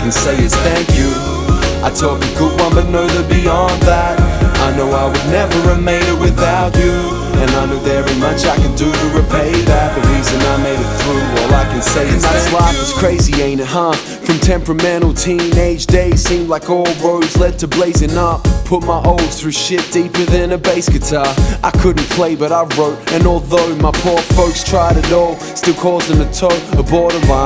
can say is thank you. I took a good one, but know that beyond that, I know I would never have made it without you. And I know there ain't much I can do to repay that. The reason I made it through, all I can say is that's life is crazy, ain't it, huh? From temperamental teenage days, seemed like all roads led to blazing up. Put my O's through shit deeper than a bass guitar. I couldn't play, but I wrote. And although my poor folks tried it all, still causing a toll, a borderline